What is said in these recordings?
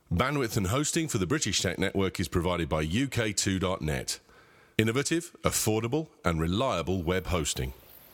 Bandwidth and hosting for the British Tech Network is provided by UK2.net. Innovative, affordable, and reliable web hosting.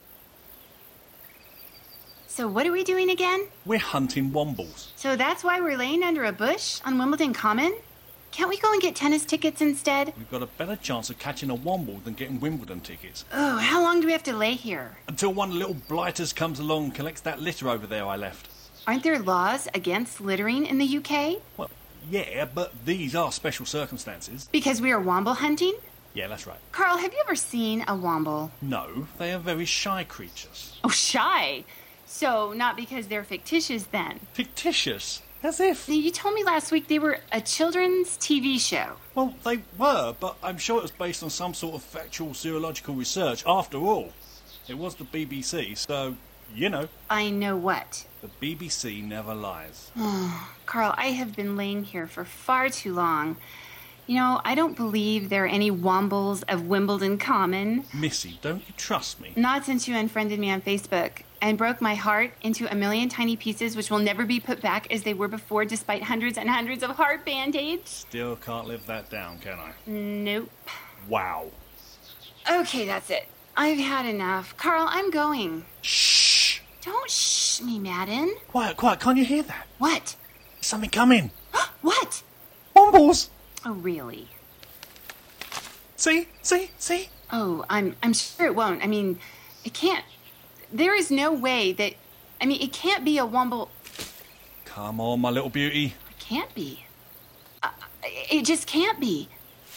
So what are we doing again? We're hunting wombles. So that's why we're laying under a bush on Wimbledon Common? Can't we go and get tennis tickets instead? We've got a better chance of catching a womble than getting Wimbledon tickets. Oh, how long do we have to lay here? Until one of the little blighters comes along and collects that litter over there I left. Aren't there laws against littering in the UK? Well, yeah, but these are special circumstances. Because we are womble hunting? Yeah, that's right. Carl, have you ever seen a womble? No, they are very shy creatures. Oh, shy? So, not because they're fictitious then? Fictitious? As if. You told me last week they were a children's TV show. Well, they were, but I'm sure it was based on some sort of factual serological research. After all, it was the BBC, so, you know. I know what? The BBC never lies. Carl, I have been laying here for far too long. You know, I don't believe there are any wombles of Wimbledon Common. Missy, don't you trust me? Not since you unfriended me on Facebook and broke my heart into a million tiny pieces which will never be put back as they were before despite hundreds and hundreds of heart band-aids. Still can't live that down, can I? Nope. Wow. Okay, that's it. I've had enough. Carl, I'm going. Shh! Don't shh me, Madden. Quiet, quiet, can't you hear that? What? There's something coming. What? Wombles! Oh, really? See? Oh, I'm sure it won't. I mean, it can't. There is no way that. I mean, it can't be a womble. Come on, my little beauty. It can't be. It just can't be.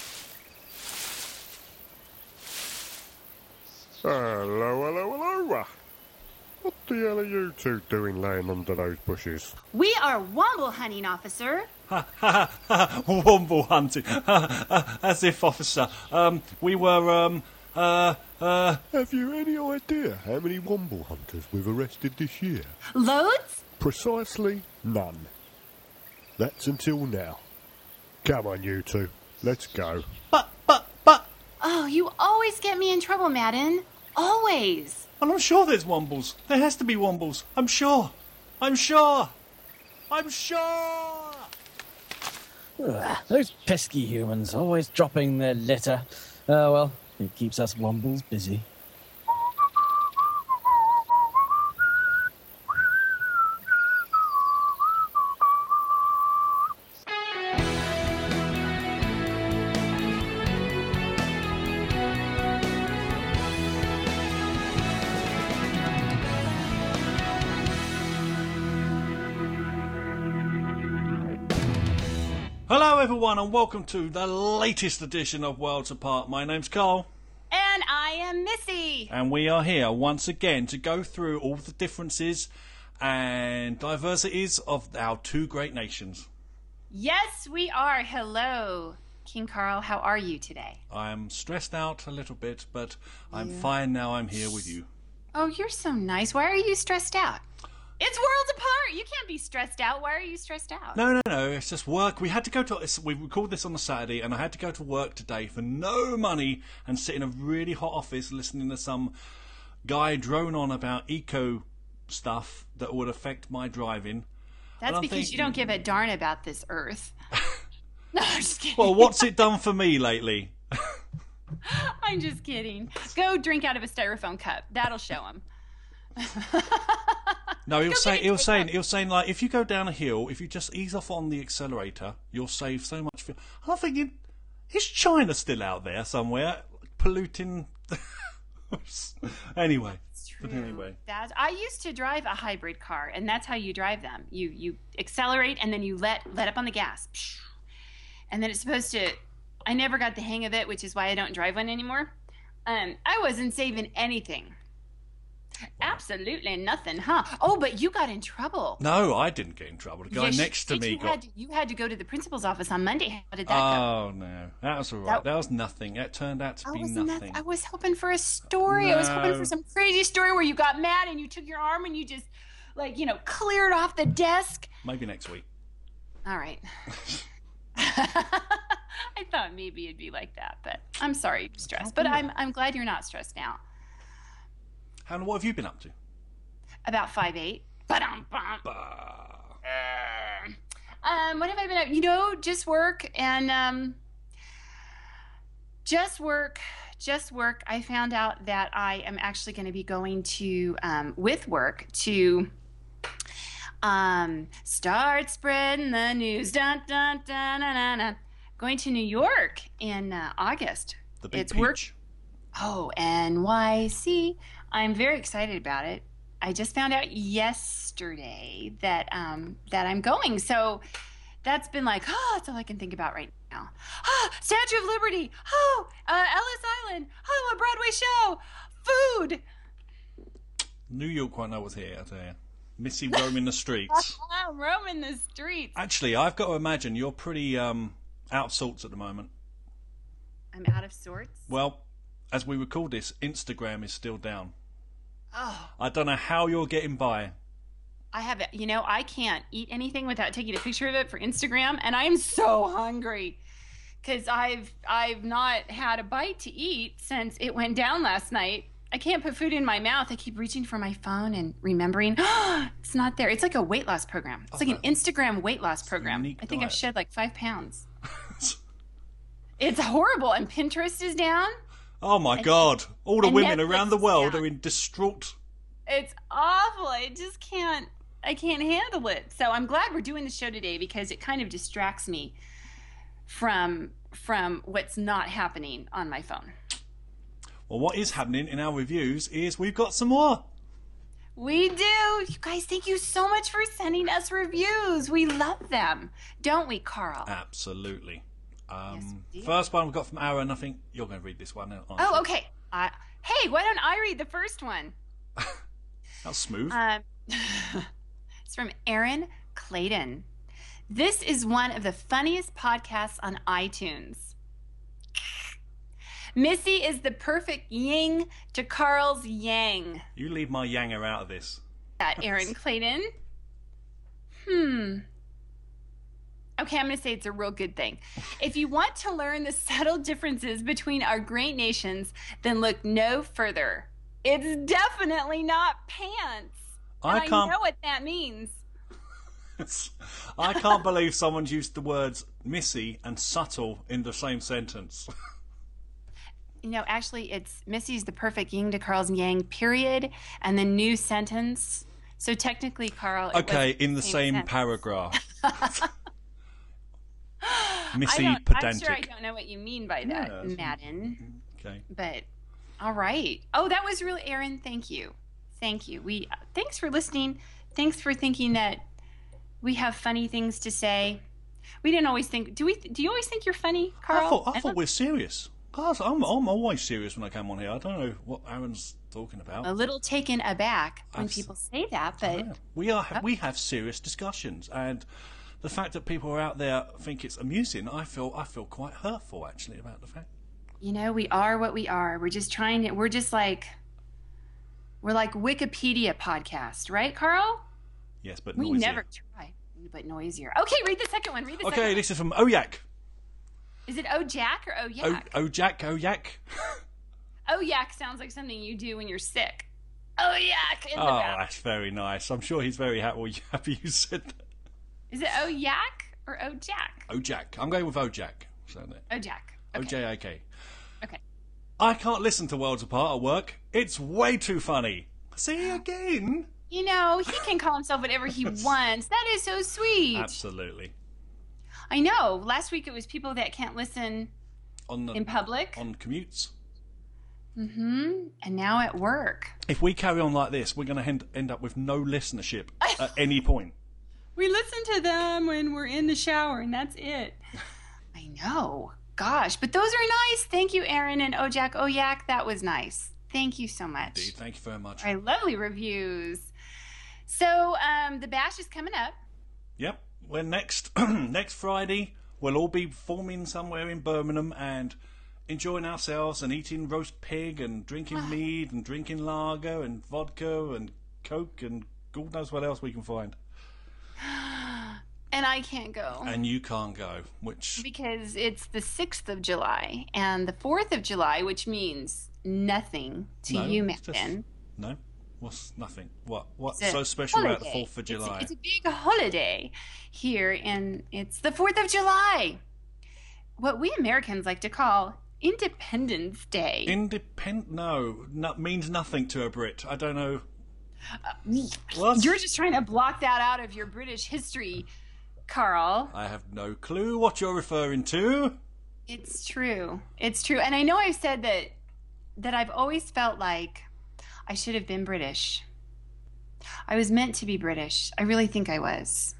Hello. What the hell are you two doing laying under those bushes? We are womble hunting, officer. Womble hunting. As if, officer. We were, Have you any idea how many womble hunters we've arrested this year? Loads? Precisely none. That's until now. Come on, you two. Let's go. But. Oh, you always get me in trouble, Madden. Always. Well, I'm sure there's wombles. There has to be wombles. I'm sure. Ugh, those pesky humans, always dropping their litter. Oh well, it keeps us wombles busy. Hello, everyone, and welcome to the latest edition of Worlds Apart. My name's Carl. And I am Missy. And we are here once again to go through all the differences and diversities of our two great nations. Yes, we are. Hello. King Carl, how are you today? I'm stressed out a little bit, but I'm fine now I'm here with you. Oh, you're so nice. Why are you stressed out? It's Worlds Apart. You can't be stressed out. Why are you stressed out? No. It's just work. We recorded this on a Saturday, and I had to go to work today for no money and sit in a really hot office listening to some guy drone on about eco stuff that would affect my driving. That's because you don't give a darn about this earth. No, I'm just kidding. Well, what's it done for me lately? I'm just kidding. Go drink out of a styrofoam cup. That'll show him. No, he was saying like, if you go down a hill, if you just ease off on the accelerator, you'll save so much fuel. I'm thinking, is China still out there somewhere polluting? Anyway. But anyway. I used to drive a hybrid car, and that's how you drive them. You accelerate, and then you let up on the gas. And then it's supposed to... I never got the hang of it, which is why I don't drive one anymore. I wasn't saving anything. Absolutely nothing, huh? Oh, but you got in trouble. No, I didn't get in trouble. The guy next to me got... You had to go to the principal's office on Monday. How did that go? Oh, no. That was all right. That was nothing. It turned out to be nothing. I was hoping for a story. No. I was hoping for some crazy story where you got mad and you took your arm and you just, cleared off the desk. Maybe next week. All right. I thought maybe it'd be like that, but I'm sorry you're stressed. But I'm glad you're not stressed now. What have you been up to? About 5'8". What have I been up? You know, just work and just work. I found out that I am actually going to be going to with work to start spreading the news. Dun, dun, dun, dun, dun, dun. Going to New York in August. The big It's peach. work. Oh, NYC. I'm very excited about it. I just found out yesterday that I'm going. So that's been like, oh, that's all I can think about right now. Oh, Statue of Liberty. Oh, Ellis Island. Oh, a Broadway show. Food. New York won't know what's here, I tell you. Missy roaming the streets. I'm roaming the streets. Actually, I've got to imagine you're pretty out of sorts at the moment. I'm out of sorts. Well, as we record this, Instagram is still down. Oh, I don't know how you're getting by. I have it. You know, I can't eat anything without taking a picture of it for Instagram, and I'm so hungry because I've not had a bite to eat since it went down last night. I can't put food in my mouth. I keep reaching for my phone and remembering, it's not there. It's like a weight loss program. It's like an Instagram weight loss program. unique I think I've diet. shed like 5 pounds. It's horrible, and Pinterest is down. Oh my God! All the and women Netflix around the is world down. are in distraught. It's awful. I just can't. I can't handle it. So I'm glad we're doing the show today because it kind of distracts me from what's not happening on my phone. Well, what is happening in our reviews is we've got some more. We do. You guys, thank you so much for sending us reviews. We love them, don't we, Carl? Absolutely. Yes, we do. First one we got from Aaron. I think you're going to read this one. aren't you? Oh, okay. Hey, why don't I read the first one? That's smooth. It's from Aaron Clayton. This is one of the funniest podcasts on iTunes. Missy is the perfect yin to Carl's yang. You leave my yanger out of this. That Aaron Clayton. Okay, I'm going to say it's a real good thing. If you want to learn the subtle differences between our great nations, then look no further. It's definitely not pants. And I know what that means. I can't believe someone's used the words Missy and subtle in the same sentence. You know, actually, it's Missy's the perfect yin to Carl's yang, period, and the new sentence. So technically, Carl. Okay, in the same sentence. paragraph. Missy I'm pedantic. sure I don't know what you mean by that, Yeah, Madden. Okay. But all right. Oh, that was really Aaron. Thank you. Thanks for listening. Thanks for thinking that we have funny things to say. We didn't always think. Do you always think you're funny, Carl? I thought we're serious. Guys, I'm always serious when I come on here. I don't know what Aaron's talking about. A little taken aback when people say that, but Yeah. We have serious discussions, and the fact that people are out there think it's amusing, I feel quite hurtful actually about the fact. you know, we are what we are. We're just trying to. We're like Wikipedia podcast, right, Carl? Yes, but We noisier. never try, but noisier. Okay, read the second one. Okay, this is from Oyak. Is it Ojack or Oyak? Oyak. Oyak sounds like something you do when you're sick. Oyak in the Oh, back. that's very nice. I'm sure he's very happy you said that. Is it Oyak or Ojak? Ojak. I'm going with Ojak. Ojak. Okay. O-J-A-K. Okay. I can't listen to Worlds Apart at work. It's way too funny. See again? You know, he can call himself whatever he wants. That is so sweet. Absolutely. I know. Last week it was people that can't listen in public. On commutes. And now at work. If we carry on like this, we're going to end up with no listenership at any point. We listen to them when we're in the shower, and that's it. I know. Gosh, but those are nice. Thank you, Aaron and Oyak. That was nice. Thank you so much. Indeed, thank you very much. All right, lovely reviews. So the bash is coming up. Yep. We're next Friday. We'll all be forming somewhere in Birmingham and enjoying ourselves and eating roast pig and drinking mead and drinking lager and vodka and Coke and God knows what else we can find. And I can't go. And you can't go, which... Because it's the 6th of July and the 4th of July, which means nothing to you, it's just- Madden. No. What's nothing? What's It's a so special about the holiday. 4th of July? It's a big holiday here, and it's the 4th of July. What we Americans like to call Independence Day. No, means nothing to a Brit. I don't know. What? You're just trying to block that out of your British history, Carl. I have no clue what you're referring to. It's true. It's true. And I know I've said that I've always felt like I should have been British. I was meant to be British. I really think I was.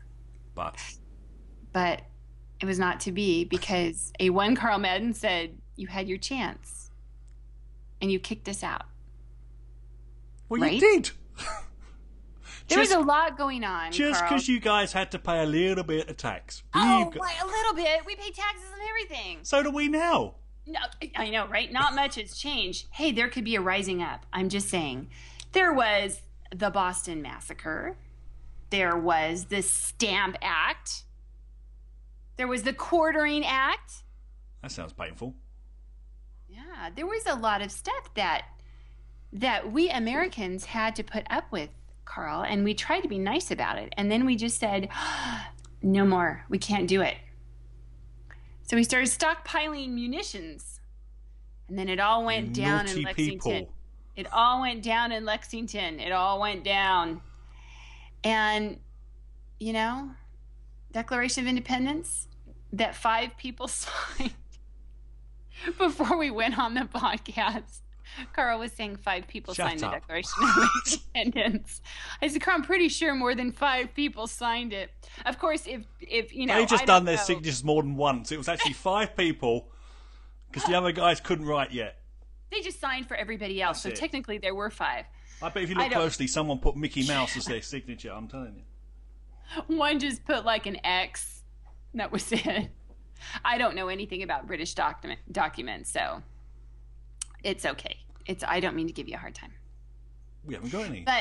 But it was not to be because one Carl Madden said, you had your chance. And you kicked us out. Well, right? you did. There was a lot going on, Just Carl. because you guys had to pay a little bit of tax. Oh, a little bit. We pay taxes and everything. So do we now. No, I know, right? Not much has changed. Hey, there could be a rising up. I'm just saying. There was the Boston Massacre. There was the Stamp Act. There was the Quartering Act. That sounds painful. Yeah, there was a lot of stuff that we Americans had to put up with, Carl, and we tried to be nice about it. And then we just said, no more. We can't do it. So we started stockpiling munitions. And then it all went down in Lexington. People. It all went down in Lexington. It all went down. And, Declaration of Independence that 5 people signed before we went on the podcast. Carl was saying 5 people signed the Declaration of Independence. I said, Carl, I'm pretty sure more than 5 people signed it. Of course, if they just done their signatures more than once. It was actually 5 people because the other guys couldn't write yet. They just signed for everybody else, so technically there were 5. I bet if you look closely, someone put Mickey Mouse as their signature. I'm telling you. One just put like an X. That was it. I don't know anything about British documents, so it's okay. I don't mean to give you a hard time. We haven't got any.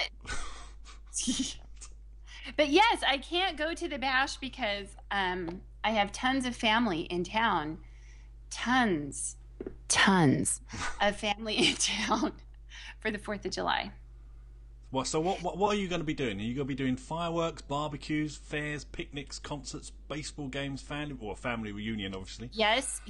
But yes, I can't go to the bash because I have tons of family in town. Tons of family in town for the 4th of July. So what are you going to be doing? Are you going to be doing fireworks, barbecues, fairs, picnics, concerts, baseball games, family reunion, obviously? Yes,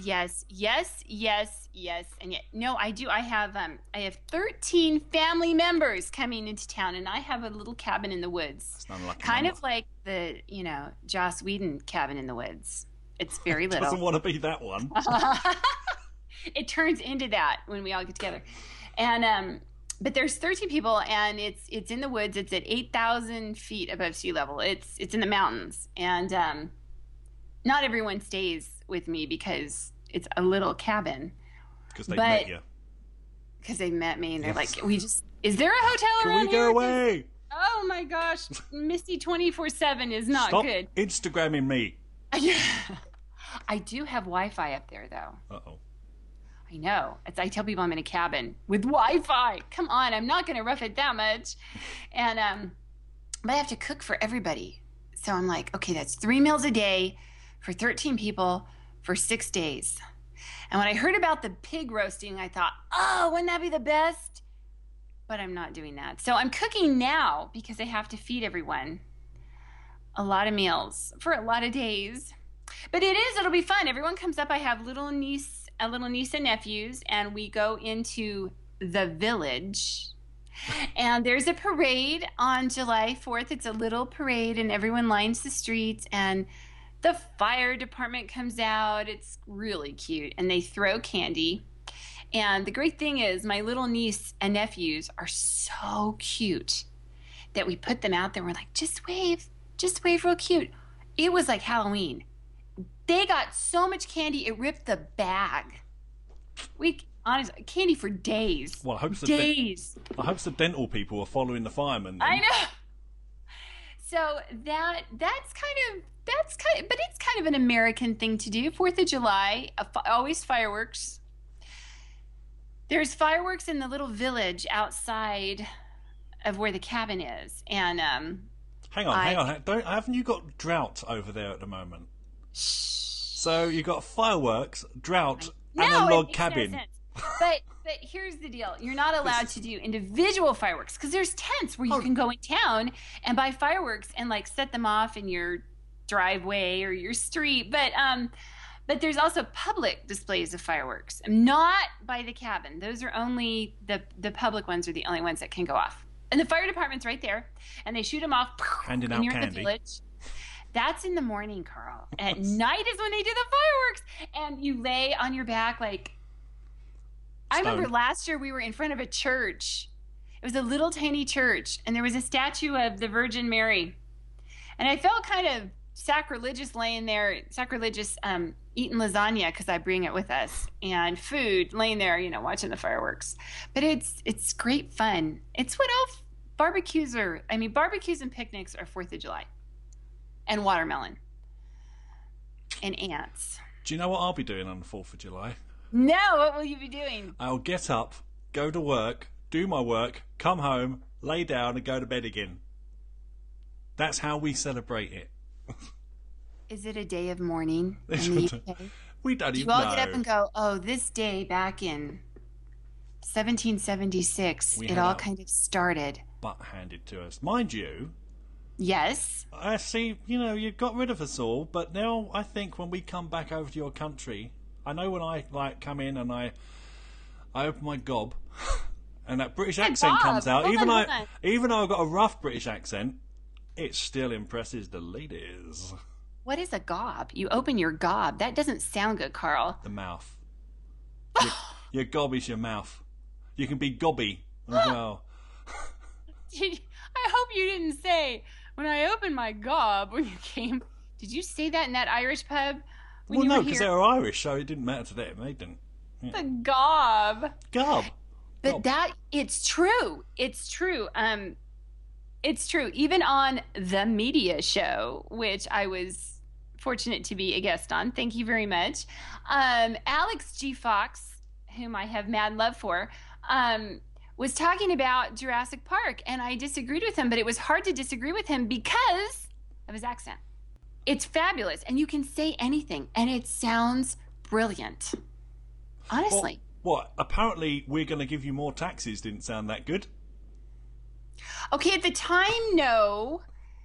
and yet no, I do. I have 13 family members coming into town, and I have a little cabin in the woods, kind of like the Joss Whedon cabin in the woods. It's very little. Doesn't want to be that one. It turns into that when we all get together, and but there's 13 people, and it's in the woods. It's at 8,000 feet above sea level. It's in the mountains, and not everyone stays with me because it's a little cabin. Because they met you. Because they met me, and they're like, is there a hotel around here? Can we go away? Oh my gosh, Misty 24/7 is not Stop good. Instagramming me. I do have Wi-Fi up there, though. Uh-oh. I know. I tell people I'm in a cabin with Wi-Fi. Come on, I'm not going to rough it that much. And but I have to cook for everybody. So I'm like, okay, that's 3 meals a day for 13 people for 6 days. And when I heard about the pig roasting, I thought, oh, wouldn't that be the best? But I'm not doing that. So I'm cooking now because I have to feed everyone a lot of meals for a lot of days. But it'll be fun. Everyone comes up. I have a little niece and nephews, and we go into the village. And there's a parade on July 4th. It's a little parade, and everyone lines the streets, and the fire department comes out. It's really cute, and they throw candy. And the great thing is my little niece and nephews are so cute that we put them out there. We're like, just wave real cute. It was like Halloween. They got so much candy, it ripped the bag. Honestly, candy for days. Well, I hope I hope the dental people are following the firemen. Then. I know. So that's kind of, but it's kind of an American thing to do. 4th of July, always fireworks. There's fireworks in the little village outside of where the cabin is, and hang on. Haven't you got drought over there at the moment? So you got fireworks, drought, and a log cabin. No sense. But But here's the deal. You're not allowed to do individual fireworks because there's tents where you can go in town and buy fireworks and like set them off in your driveway or your street. But there's also public displays of fireworks, not by the cabin. Those are only the public ones are the only ones that can go off. And the fire department's right there, and they shoot them off. Handing out when you're in candy. the village. That's in the morning, Carl. At night is when they do the fireworks, and you lay on your back like. I remember last year we were in front of a church. It was a little tiny church, and there was a statue of the Virgin Mary, and I felt kind of sacrilegious laying there, eating lasagna because I bring it with us, and food laying there, watching the fireworks. But it's great fun. It's what all barbecues are. I mean, barbecues and picnics are 4th of July, and watermelon, and ants. Do you know what I'll be doing on the 4th of July? No, what will you be doing? I'll get up, go to work, do my work, come home, lay down, and go to bed again. That's how we celebrate it. Is it a day of mourning in the UK? We don't Do even you all know. get up and go, oh, this day back in 1776, it all kind of started. Butt handed to us. Mind you, Yes. I see, you got rid of us all, but now I think when we come back over to your country, I know when I come in and I open my gob and that British accent gob. comes out, Hold even on. though I've got a rough British accent, it still impresses the ladies. What is a gob? You open your gob. That doesn't sound good, Carl. The mouth. Your gob is your mouth. You can be gobby as well. I hope you didn't say, when I opened my gob when you came. Did you say that in that Irish pub? When Well, you no, were because here? they were Irish, so it didn't matter to them. They didn't. The gob. Gob. But it's true. It's true. It's true. Even on the media show, which I was fortunate to be a guest on, thank you very much. Alex G. Fox, whom I have mad love for, was talking about Jurassic Park, and I disagreed with him, but it was hard to disagree with him because of his accent. It's fabulous, and you can say anything, and it sounds brilliant. Honestly. What? Apparently, we're going to give you more taxes didn't sound that good. Okay, at the time, no.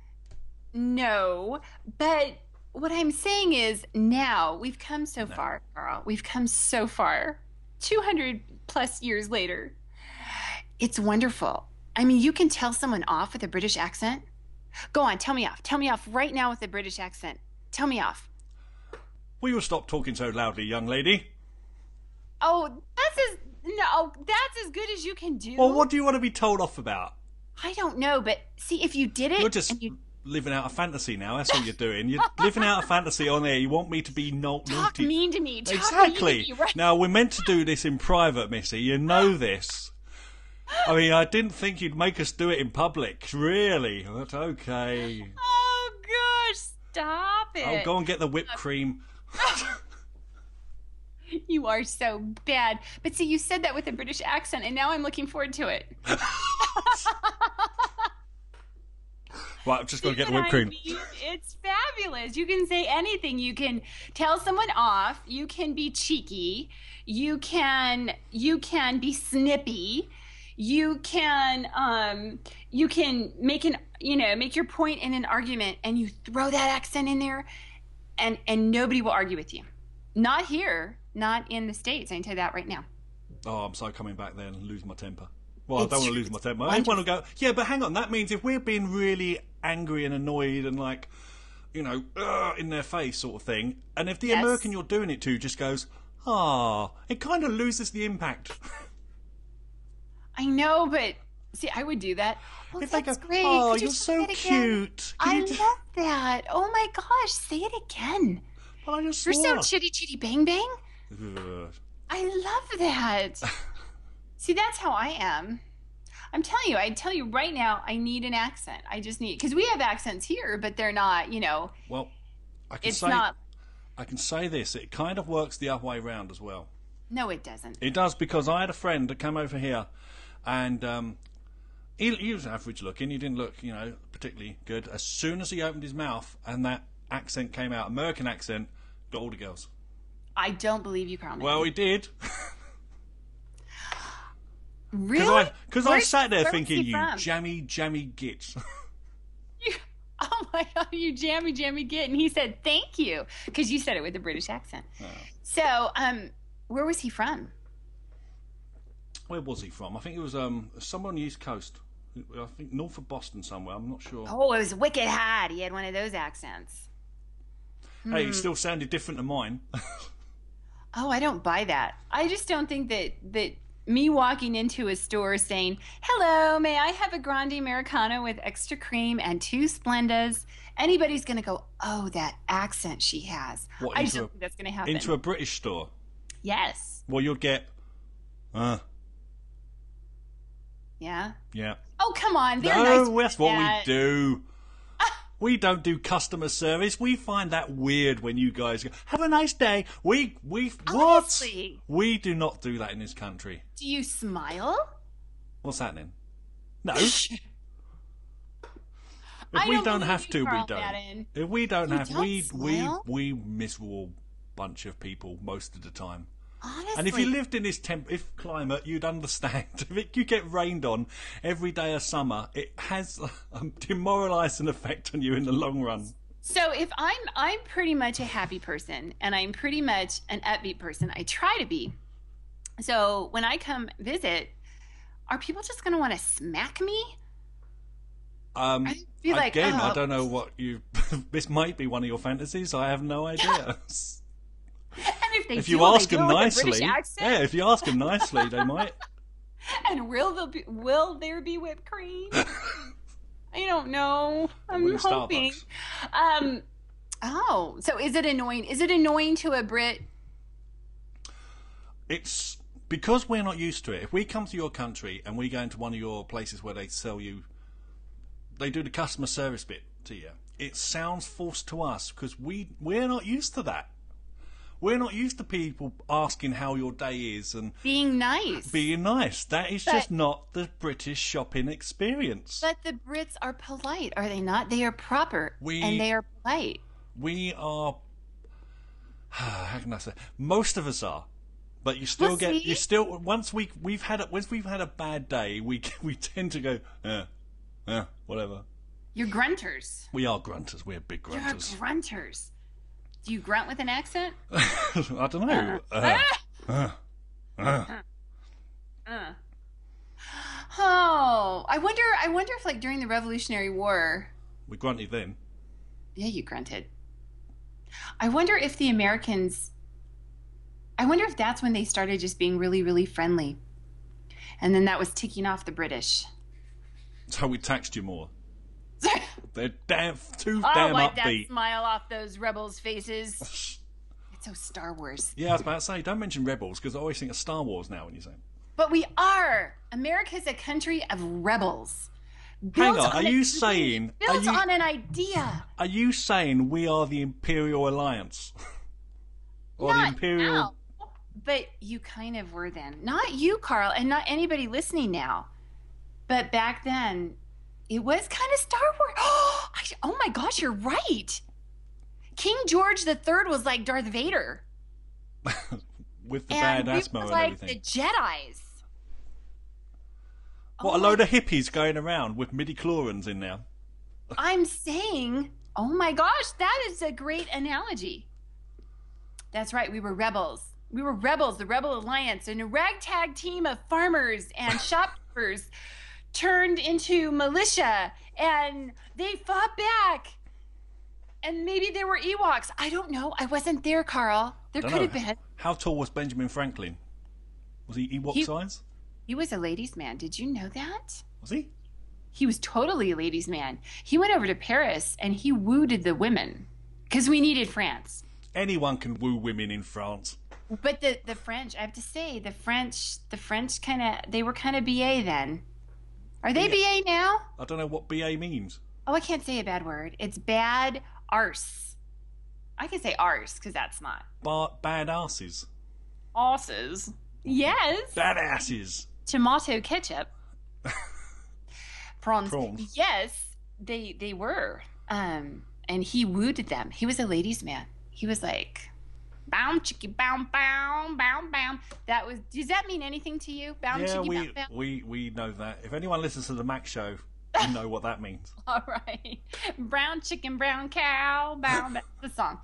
But what I'm saying is now we've come so far, Carl. We've come so far. 200 plus years later. It's wonderful. I mean, you can tell someone off with a British accent. Go on, tell me off. Tell me off right now with a British accent. Tell me off. Will you stop talking so loudly, young lady? Oh, that's as good as you can do. Well, what do you want to be told off about? I don't know, but see, if you did it... You're just living out a fantasy now. That's all you're doing. You're living out a fantasy on there. You want me to be naughty. Talk mean to me. Talk Exactly. mean to me, right? Now, we're meant to do this in private, Missy. You know this. I mean, I didn't think you'd make us do it in public. Really? But okay. Oh, gosh, stop it. I'll go and get the whipped cream. You are so bad. But see, you said that with a British accent, and now I'm looking forward to it. Right, I'm just going to get the You know whipped what I cream. mean? It's fabulous. You can say anything. You can tell someone off. You can be cheeky. You can be snippy. You can make your point in an argument, and you throw that accent in there, and nobody will argue with you. Not here, not in the States. I can tell you that right now. Oh, I'm so coming back there and lose my temper. Well, I It's don't want to lose my temper. I want to go, yeah, but hang on. That means if we're being really angry and annoyed and like, in their face sort of thing, and if the Yes. American you're doing it to just goes, it kind of loses the impact. I know, but see, I would do that. Well, If they that's go, great. oh, Could you you're say so it again? cute. I love that. Oh my gosh, say it again. Well, I just You're so swore. chitty chitty bang bang. Ugh. I love that. See, that's how I am. I tell you right now, I need an accent. I just need, because we have accents here, but they're not, Well, I can it's say not. I can say this. It kind of works the other way round as well. No, it doesn't. It does, because I had a friend that came over here, and he was average looking. He didn't look, particularly good. As soon as he opened his mouth and that accent came out, American accent, got all the girls. I don't believe you, Carl. Well, he did. Really? Because I sat there where was thinking, he you from? jammy gits. Oh my God, you jammy git. And he said, thank you. Because you said it with a British accent. Oh. So, where was he from? Where was he from? I think it was somewhere on the East Coast. I think north of Boston somewhere. I'm not sure. Oh, it was wicked hot. He had one of those accents. Hey, it still sounded different to mine. Oh, I don't buy that. I just don't think that me walking into a store saying, hello, may I have a grande Americano with extra cream and 2 Splendas? Anybody's going to go, oh, that accent she has. What, I just don't think that's going to happen. Into a British store? Yes. Well, you'll get... Yeah? Yeah. Oh, come on. They're No, nice that's what that. we do. We don't do customer service. We find that weird when you guys go, have a nice day. We what? Honestly. We do not do that in this country. Do you smile? What's happening? No. I If we don't don't believe have you, to, we Carl don't. Madden. If we don't You have, don't smile? we miserable bunch of people most of the time. Honestly. And if you lived in this climate, you'd understand. If you get rained on every day of summer, it has a demoralising effect on you in the long run. So if I'm pretty much a happy person and I'm pretty much an upbeat person. I try to be. So when I come visit, are people just going to want to smack me? I feel like, Again, oh. I don't know what you... This might be one of your fantasies. I have no idea. And if they If do, you ask they do them it with a nicely... British accent, Yeah, if you ask them nicely, they might. and will there be whipped cream? I don't know. I'm With hoping. Starbucks. Oh, so is it annoying? Is it annoying to a Brit? It's because we're not used to it. If we come to your country and we go into one of your places where they sell you... They do the customer service bit to you. It sounds forced to us because we're not used to that. We're not used to people asking how your day is and Being nice. being nice. That is But- just not the British shopping experience. But the Brits are polite, are they not? They are proper and they are polite. We are... How can I say? Most of us are. But you still Well, get... see? You still... Once we've had a bad day, we tend to go, whatever. You're grunters. We are grunters. We're big You're grunters. grunters. Do you grunt with an accent? I don't know. Oh, I wonder if like during the Revolutionary War, We grunted then. yeah, you grunted. I wonder if the Americans, I wonder if that's when they started just being really, really friendly. And then that was ticking off the British. So we taxed you more. They're too I'll damn wipe that upbeat. smile off those rebels' faces. It's so Star Wars. Yeah, I was about to say, don't mention Rebels, because I always think of Star Wars now when you say it. But we are. America's a country of rebels. Hang Built on, are a you dream, saying... Built on an idea. Are you saying we are the Imperial Alliance? Or the Not Imperial... now, but you kind of were then. Not you, Carl, and not anybody listening now. But back then, it was kind of Star Wars. Oh my gosh, you're right. King George III was like Darth Vader. With the And bad we asthma were and like everything. the Jedis. What, Oh a load my- of hippies going around with midi-chlorians in there? I'm saying, oh my gosh, that is a great analogy. That's right, we were rebels. We were rebels, the Rebel Alliance, and a ragtag team of farmers and shopkeepers turned into militia, and they fought back. And maybe there were Ewoks. I don't know. I wasn't there, Carl. There Don't could know. have been. How tall was Benjamin Franklin? Was he Ewok He- size? He was a ladies' man. Did you know that? Was he? He was totally a ladies' man. He went over to Paris and he wooed the women because we needed France. Anyone can woo women in France. But the French, I have to say, the French they were kind of BA then. Are they BA now? I don't know what BA means. Oh, I can't say a bad word. It's bad arse. I can say arse because that's not. Bad asses. Arses. Yes. Bad asses. Tomato ketchup. Prawns. Prawns. Yes, they were. And he wooed them. He was a ladies' man. He was like, bow chickie bow bow. bound, bound, bound. That was. Does that mean anything to you? Bound, Yeah, chickie, bound, bound? we know that. If anyone listens to the Mac Show, you know what that means. All right. Brown chicken, brown cow, bound. That's the song.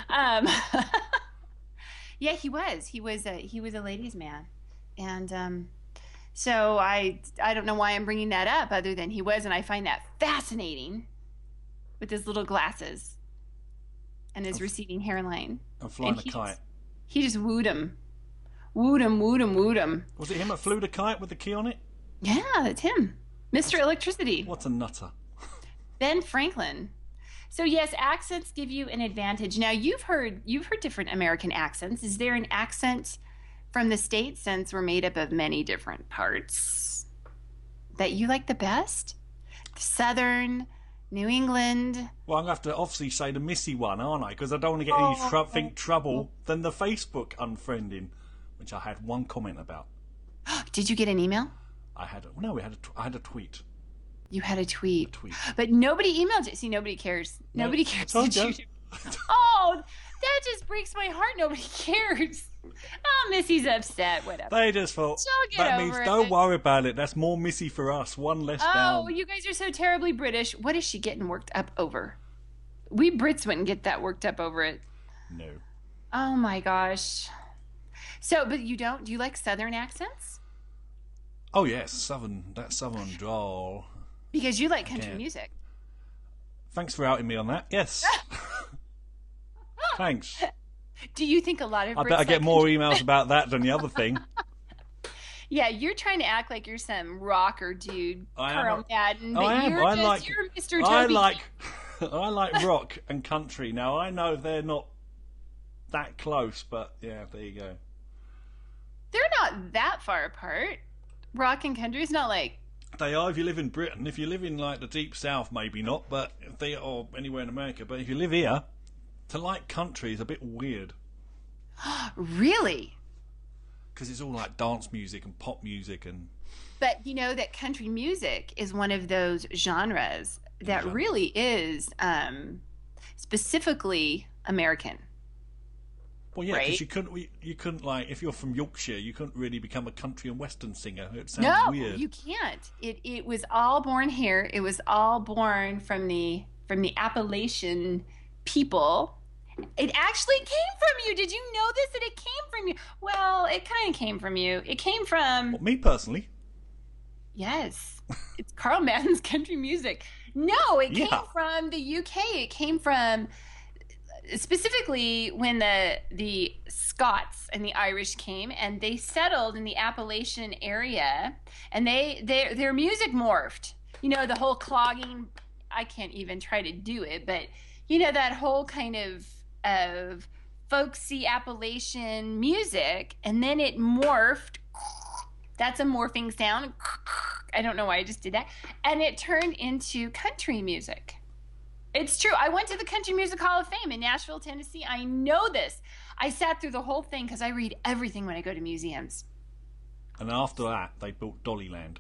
Yeah, he was. He was a ladies' man, and so I don't know why I'm bringing that up, other than he was, and I find that fascinating, with his little glasses, and his receding hairline. I'm flying a kite. He just wooed him. Wooed him, wooed him, wooed him. Was it him that flew the kite with the key on it? Yeah, that's him. Mr. Electricity. What a nutter. Ben Franklin. So yes, accents give you an advantage. Now you've heard different American accents. Is there an accent from the States, since we're made up of many different parts, that you like the best? Southern, New England. Well, I'm going to have to obviously say the Missy one, aren't I? Because I don't want to get any trouble than the Facebook unfriending, which I had one comment about. Did you get an email? I had a tweet. You had a tweet. But nobody emailed you. See, nobody cares. No, Nobody cares. I told you. Oh, that just breaks my heart. Nobody cares. Oh, Missy's upset. Whatever. They just thought, She'll get that over means it. don't worry about it. That's more Missy for us. One less down. Oh, you guys are so terribly British. What is she getting worked up over? We Brits wouldn't get that worked up over it. No. Oh, my gosh. So, but you don't? Do you like Southern accents? Oh, yes. That Southern drawl. Because you like country music. Thanks for outing me on that. Yes. Thanks. Do you think a lot of Brits I bet I get like more country- emails about that than the other thing. Yeah, you're trying to act like you're some rocker dude, I Carl am. Madden, but I am. you're Mr. Toby. I like rock and country. Now, I know they're not that close, but yeah, there you go. They're not that far apart. Rock and country's not like... They are if you live in Britain. If you live in like the deep south, maybe not, but or anywhere in America. But if you live here, to like country is a bit weird. Really? Because it's all like dance music and pop music and... But you know that country music is one of those genres that really is specifically American. Well, yeah, because right? you couldn't like, if you're from Yorkshire, you couldn't really become a country and western singer. It sounds weird. No, you can't. It was all born here. It was all born from the Appalachian people. It actually came from you. Did you know this? That it came from you? Well, it kind of came from you. It came from... Well, me personally? Yes. It's Carl Madden's country music. No, it came from the UK. It came from... Specifically when the Scots and the Irish came and they settled in the Appalachian area, and their music morphed. You know, the whole clogging, I can't even try to do it, but you know, that whole kind of folksy Appalachian music, and then it morphed. That's a morphing sound. I don't know why I just did that. And it turned into country music. It's true. I went to the Country Music Hall of Fame in Nashville, Tennessee. I know this. I sat through the whole thing because I read everything when I go to museums. And after that, they built Dollyland.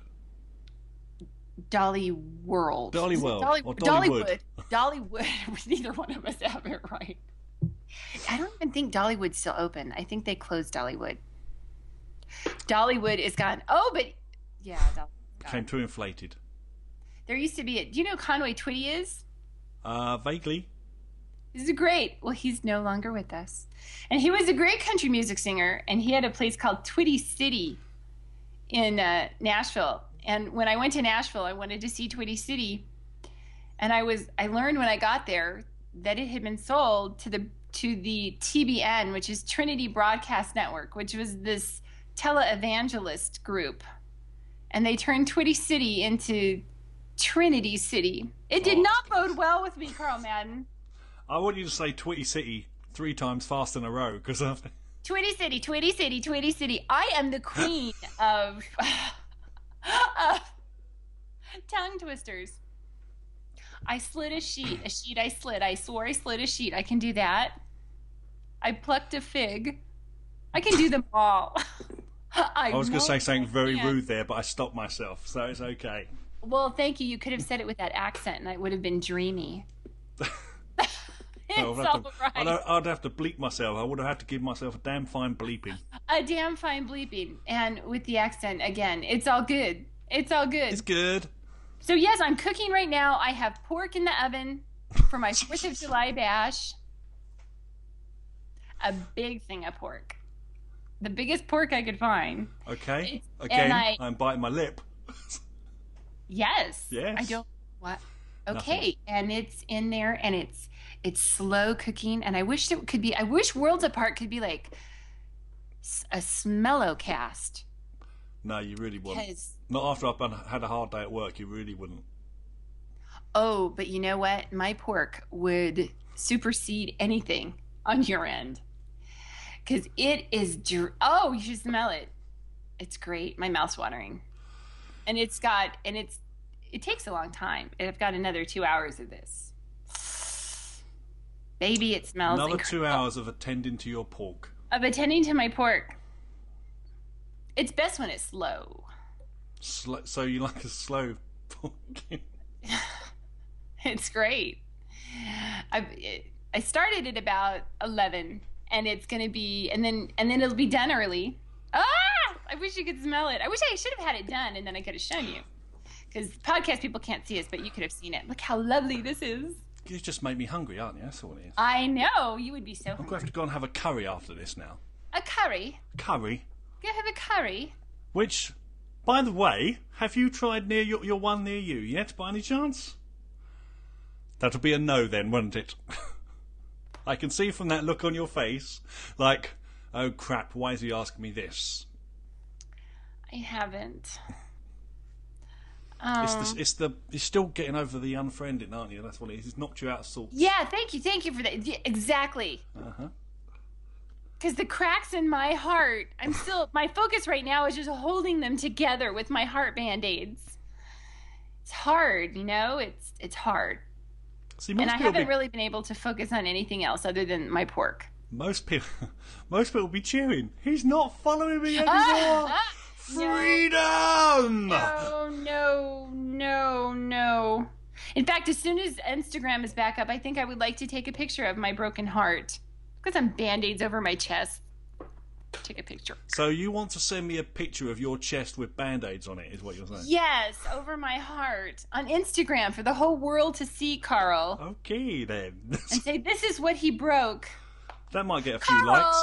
Dolly World. Dolly World. Or Dollywood. Dollywood. Neither one of us have it right. I don't even think Dollywood's still open. I think they closed Dollywood. Dollywood is gone. Oh, but yeah. Became too inflated. There used to be do you know who Conway Twitty is? Vaguely. He's great. Well, he's no longer with us. And he was a great country music singer, and he had a place called Twitty City in Nashville. And when I went to Nashville, I wanted to see Twitty City, and I learned when I got there that it had been sold to the TBN, which is Trinity Broadcast Network, which was this televangelist group, and they turned Twitty City into Trinity City. It did not bode well with me, Carl Madden. I want you to say Twitty City 3 times fast in a row, because Twitty City, Twitty City, Twitty City. I am the queen of tongue twisters. I slid a sheet I slid. I swore I slid a sheet. I can do that. I plucked a fig. I can do them all. I was going to say something very rude there, but I stopped myself, so it's okay. Well, thank you. You could have said it with that accent, and it would have been dreamy. I'd have to bleep myself. I would have had to give myself a damn fine bleeping. A damn fine bleeping. And with the accent, again, it's all good. It's all good. It's good. So, yes, I'm cooking right now. I have pork in the oven for my 4th of July bash. A big thing of pork. The biggest pork I could find. Okay. Again, I'm biting my lip. Yes. Yes. I don't... What? Okay. Nothing. And it's in there, and it's slow cooking. And I wish it could be... I wish Worlds Apart could be like a Smellocast. No, you really wouldn't. Because... Not after I've had a hard day at work, you really wouldn't. Oh, but you know what? My pork would supersede anything on your end. Because it is... Oh, you should smell it. It's great. My mouth's watering. And it takes a long time. I've got another 2 hours of this. Baby, it smells Another incredible. 2 hours of attending to your pork. Of attending to my pork. It's best when it's slow. So you like a slow pork? It's great. I started at about 11, and it's going to be, and then it'll be done early. Ah! I wish you could smell it. I wish I should have had it done, and then I could have shown you. Because podcast people can't see us, but you could have seen it. Look how lovely this is. You just made me hungry, aren't you? That's all it is. I know. You would be so I'm hungry. going to have to go and have a curry after this now. A curry? Curry? Go have a curry? Which, by the way, have you tried near your one near you yet, by any chance? That'll be a no then, won't it? I can see from that look on your face, like, oh crap, why is he asking me this? I haven't. You're still getting over the unfriending, aren't you? That's what it is. It's knocked you out of sorts. Yeah, thank you for that. Yeah, exactly. Because the cracks in my heart, my focus right now is just holding them together with my heart band-aids. It's hard, you know? It's hard. See, and I haven't really been able to focus on anything else other than my pork. Most people will be cheering. He's not following me anymore. Freedom! No. In fact, as soon as Instagram is back up, I think I would like to take a picture of my broken heart. Got some band-aids over my chest. Take a picture. So you want to send me a picture of your chest with band-aids on it, is what you're saying? Yes, over my heart. On Instagram for the whole world to see, Carl. Okay, then. And say, this is what he broke. That might get a few likes.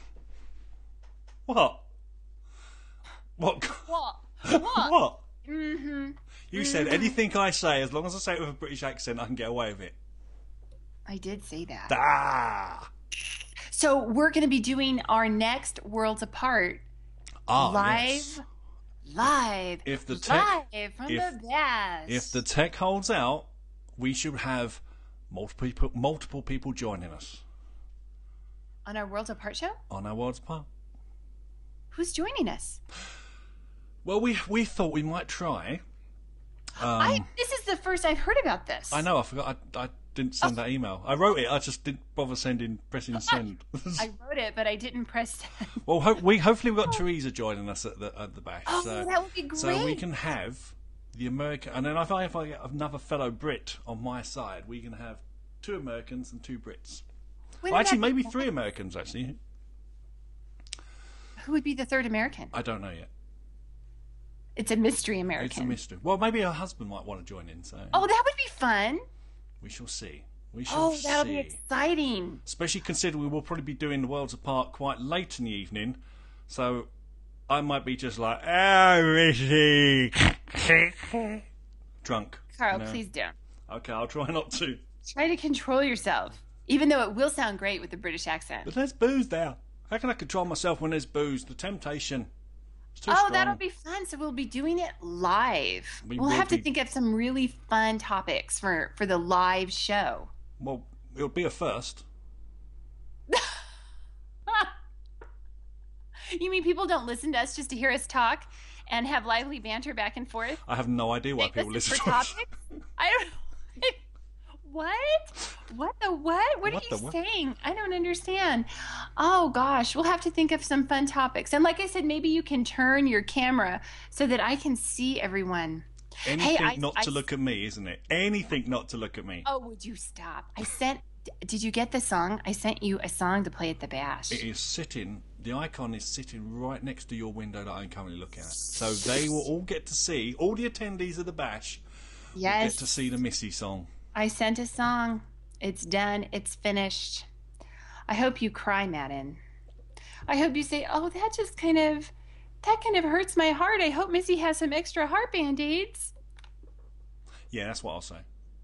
What? What? What? Mm-hmm. You said anything I say, as long as I say it with a British accent, I can get away with it. I did say that. Ah! So we're going to be doing our next Worlds Apart live If the tech, live from the best. If the tech holds out, we should have multiple people joining us on our Worlds Apart show. On our Worlds Apart. Who's joining us? Well, we thought we might try. This is the first I've heard about this. I know. I forgot. I didn't send that email. I wrote it. I just didn't bother pressing send. I wrote it, but I didn't press send. Well, hopefully we've got Teresa joining us at the bash. Oh, that would be great. So we can have the American, and then if I get another fellow Brit on my side, we can have 2 Americans and 2 Brits. Well, actually, maybe 3 Americans. Actually, who would be the 3rd American? I don't know yet. It's a mystery American. It's a mystery. Well, maybe her husband might want to join in. So. Oh, that would be fun. We shall see. That'll be exciting. Especially considering we will probably be doing the Worlds Apart quite late in the evening. So I might be just like, Rishi. Drunk. Carl, please don't. Okay, I'll try not to. Try to control yourself. Even though it will sound great with the British accent. But there's booze there. How can I control myself when there's booze? The temptation. Strong. That'll be fun. So we'll be doing it live. We'll have to think of some really fun topics for the live show. Well, it'll be a first. You mean people don't listen to us just to hear us talk and have lively banter back and forth? I have no idea why people listen to us. I don't. What? What the what? What are you saying? I don't understand. Oh gosh, we'll have to think of some fun topics. And like I said, maybe you can turn your camera so that I can see everyone. Anything not to look at me, isn't it? Anything not to look at me. Oh, would you stop? I sent Did you get the song? I sent you a song to play at the bash. It is sitting, the icon is sitting right next to your window that I'm currently looking at. So they will all get to see, all the attendees of the bash will get to see the Missy song. I sent a song. It's done. It's finished. I hope you cry, Madden. I hope you say, oh, that kind of hurts my heart. I hope Missy has some extra heart Band-Aids. Yeah, that's what I'll say.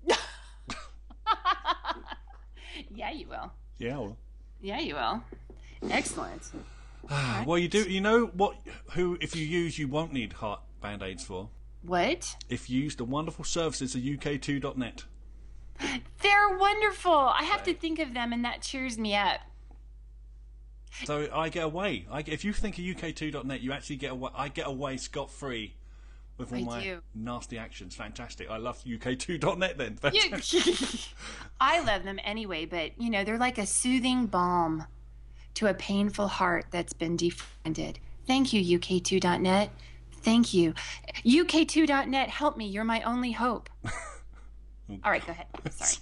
Yeah, you will. Yeah, I will. Yeah, you will. Excellent. Well, you do. You know who, if you use, you won't need heart Band-Aids for? What? If you use the wonderful services of UK2.net. They're wonderful. I have to think of them, and that cheers me up. So I get away. If you think of UK2.net, you actually get away. I get away scot-free with all my nasty actions. Fantastic. I love UK2.net then. I love them anyway, but, they're like a soothing balm to a painful heart that's been defriended. Thank you, UK2.net. Thank you. UK2.net, help me. You're my only hope. All right, go ahead. Sorry.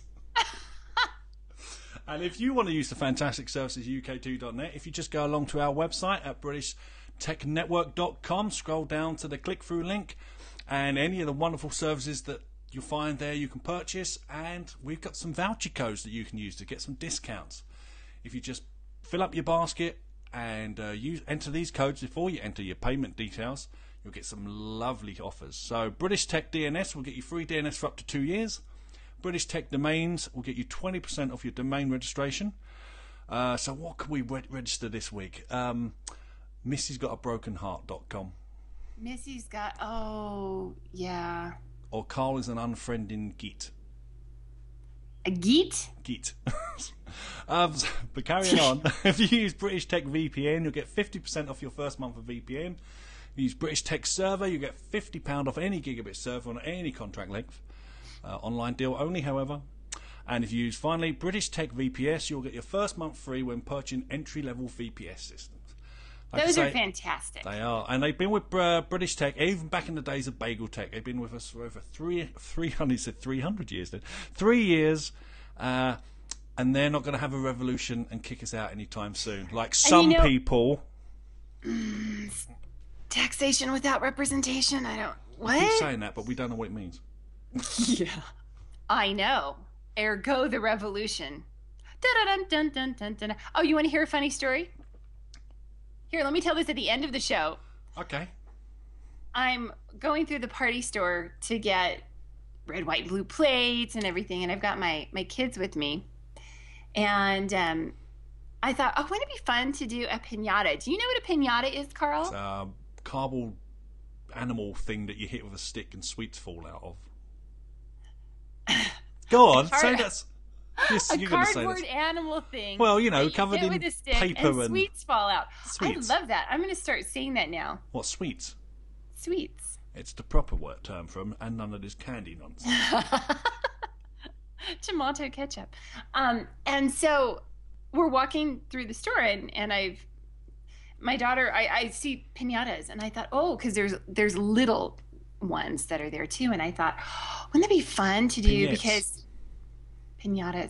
And if you want to use the fantastic services UK2.net, if you just go along to our website at BritishTechNetwork.com, scroll down to the click-through link, and any of the wonderful services that you'll find there you can purchase, and we've got some voucher codes that you can use to get some discounts. If you just fill up your basket and enter these codes before you enter your payment details, you'll get some lovely offers. So British Tech DNS will get you free DNS for up to 2 years. British Tech Domains will get you 20% off your domain registration. So what can we register this week? Missy's got a brokenheart.com. Missy's got, oh, yeah. Or Carl is an unfriending geet. A geet? Geet. But carrying on, if you use British Tech VPN, you'll get 50% off your first month of VPN. If you use British Tech Server, you get £50 off any gigabit server on any contract length. Online deal only, however. And if you use, finally, British Tech VPS, you'll get your first month free when purchasing entry-level VPS systems. Those are fantastic. They are. And they've been with British Tech, even back in the days of Bagel Tech. They've been with us for over 300 years then. 3 years, and they're not going to have a revolution and kick us out anytime soon. Like some people. Taxation without representation, what? I keep saying that, but we don't know what it means. Yeah. I know. Ergo the revolution. Dun-dun-dun-dun-dun-dun. Oh, you want to hear a funny story? Here, let me tell this at the end of the show. Okay. I'm going through the party store to get red, white, blue plates and everything, and I've got my kids with me. And I thought, wouldn't it be fun to do a piñata? Do you know what a piñata is, Carl? It's a cardboard animal thing that you hit with a stick and sweets fall out of. Go on, say that's... Yes, a cardboard animal thing. Well, covered in with a stick paper and sweets fall out. Sweets. I love that. I'm going to start saying that now. What, sweets? Sweets. It's the proper word term for them, and none of this candy nonsense. Tomato ketchup. And so we're walking through the store, and my daughter, I see piñatas, and I thought, because there's little ones that are there too, and I thought, wouldn't that be fun to do? Because piñatas.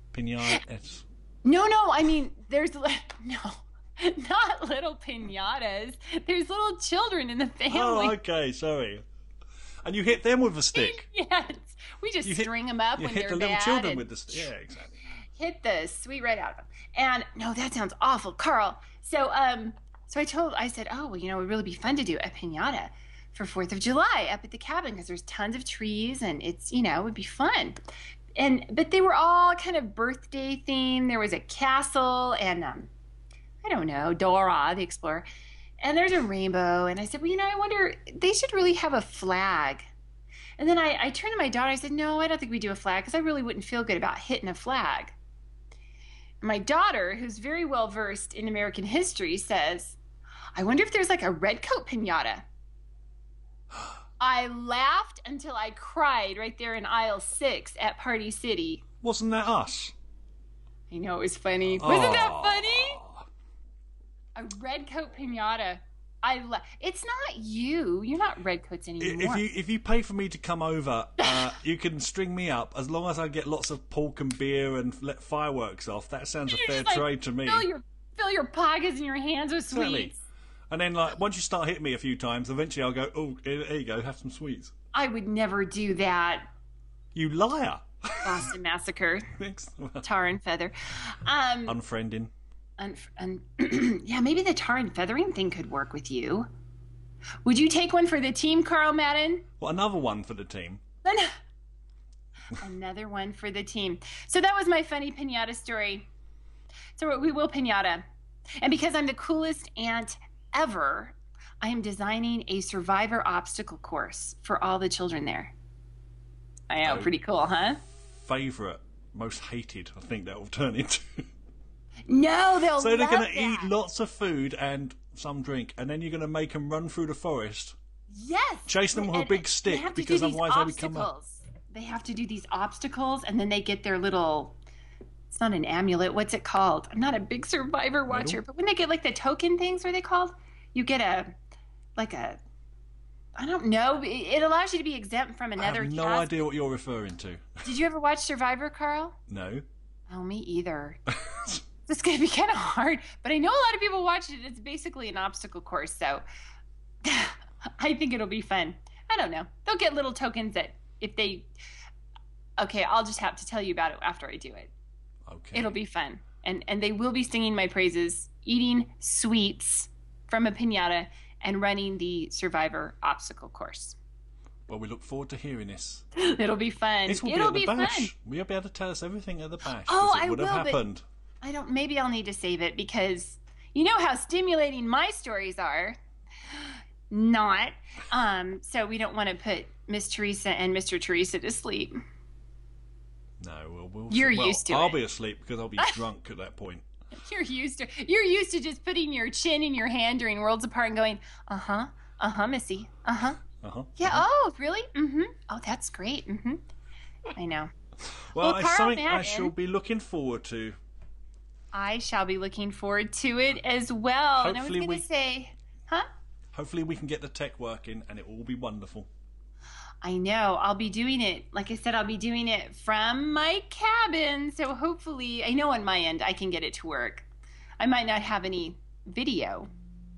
No, I mean, there's not little piñatas. There's little children in the family. Oh, okay, sorry. And you hit them with a stick. Yes, we just string them up when they're bad. You hit the little children with the stick. Yeah, exactly. Hit the sweet right out of them. And no, that sounds awful, Carl. So I said, it would really be fun to do a piñata for 4th of July up at the cabin because there's tons of trees and it's, it would be fun. But they were all kind of birthday themed. There was a castle and, I don't know, Dora the Explorer. And there's a rainbow. And I said, I wonder, they should really have a flag. And then I turned to my daughter. I said, no, I don't think we do a flag because I really wouldn't feel good about hitting a flag. And my daughter, who's very well versed in American history, says, I wonder if there's like a redcoat piñata. I laughed until I cried right there in aisle 6 at Party City. Wasn't that us? I know, it was funny. Wasn't that funny? A redcoat piñata. It's not you. You're not redcoats anymore. If you pay for me to come over, you can string me up as long as I get lots of pork and beer and let fireworks off. That sounds a fair trade to me. Fill your pockets and your hands with sweets. Certainly. And then, like, once you start hitting me a few times, eventually I'll go, oh, there you go, have some sweets. I would never do that. You liar. Boston Massacre. Thanks. Tar and feather. Unfriending. Yeah, maybe the tar and feathering thing could work with you. Would you take one for the team, Carl Madden? Well, another one for the team. Another one for the team. So that was my funny piñata story. So we will piñata. And because I'm the coolest aunt ever, I am designing a survivor obstacle course for all the children there. I know, pretty cool, huh? Favourite, most hated, I think that will turn into. No, they'll So they're going to eat lots of food and some drink, and then you're going to make them run through the forest. Yes. Chasing them with a big stick, because otherwise they become They have to do these obstacles, and then they get their little... It's not an amulet. What's it called? I'm not a big Survivor watcher, but when they get like the token things, what are they called? You get I don't know. It allows you to be exempt from another. I have no idea what you're referring to. Did you ever watch Survivor, Carl? No. Oh, me either. It's going to be kind of hard, but I know a lot of people watch it. It's basically an obstacle course, so I think it'll be fun. I don't know. They'll get little tokens that if they... Okay, I'll just have to tell you about it after I do it. Okay. It'll be fun. And they will be singing my praises, eating sweets from a piñata, and running the Survivor obstacle course. Well, we look forward to hearing this. It'll be fun. This will It'll be at the bash. Fun. We'll be able to tell us everything at the bash. Oh, it would have happened. I don't. Maybe I'll need to save it because you know how stimulating my stories are. Not. So we don't want to put Miss Teresa and Mr. Teresa to sleep. No, You're used to it. I'll be asleep because I'll be drunk at that point. You're used to just putting your chin in your hand during Worlds Apart and going, Missy, yeah, oh, really? Oh, that's great. I know. Well, it's something Madden, I shall be looking forward to. I shall be looking forward to it as well. Hopefully and I was going to say, Hopefully we can get the tech working and it will be wonderful. I know. I'll be doing it. Like I said, I'll be doing it from my cabin. So hopefully, I know on my end, I can get it to work. I might not have any video,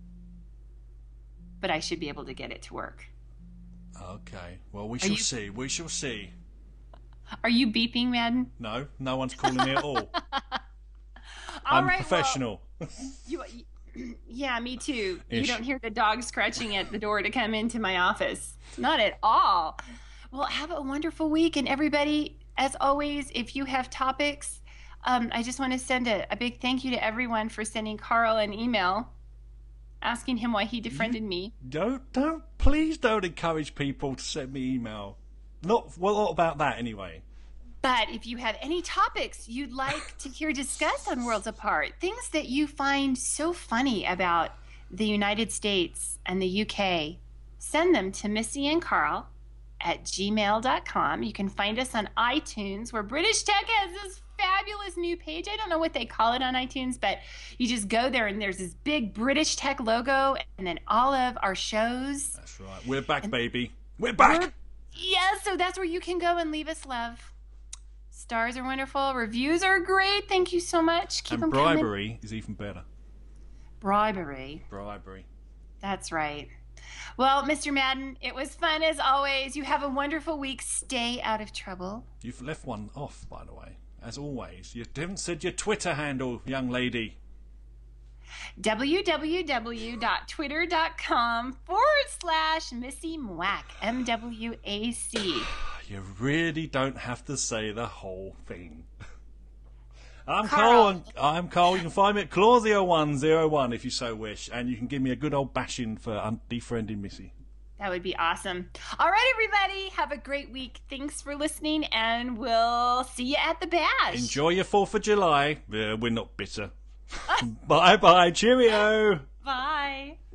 but I should be able to get it to work. Okay. Well, we shall see. We shall see. Are you beeping, Madden? No one's calling me at all. I'm professional. Well, yeah, me too. You don't hear the dog scratching at the door to come into my office. Not at all. Well, have a wonderful week. And everybody, as always, if you have topics, I just want to send a big thank you to everyone for sending Carl an email asking him why he defriended me. Please don't encourage people to send me email. Not about that anyway. But if you have any topics you'd like to hear discussed on Worlds Apart, things that you find so funny about the United States and the UK, send them to Missy and Carl at gmail.com. You can find us on iTunes, where British Tech has this fabulous new page. I don't know what they call it on iTunes, but you just go there and there's this big British Tech logo and then all of our shows. That's right. We're back, baby. We're back. So that's where you can go and leave us love. Stars are wonderful. Reviews are great. Thank you so much. Keep them coming. And bribery is even better. Bribery. That's right. Well, Mr. Madden, it was fun as always. You have a wonderful week. Stay out of trouble. You've left one off, by the way. As always. You haven't said your Twitter handle, young lady. www.twitter.com/Missy Mwac. MWAC. You really don't have to say the whole thing. I'm Carl. You can find me at Clausio101 if you so wish, and you can give me a good old bashing for defriending Missy. That would be awesome. All right, everybody, have a great week. Thanks for listening, and we'll see you at the bash. Enjoy your 4th of July. We're not bitter. Bye-bye. Cheerio. Bye.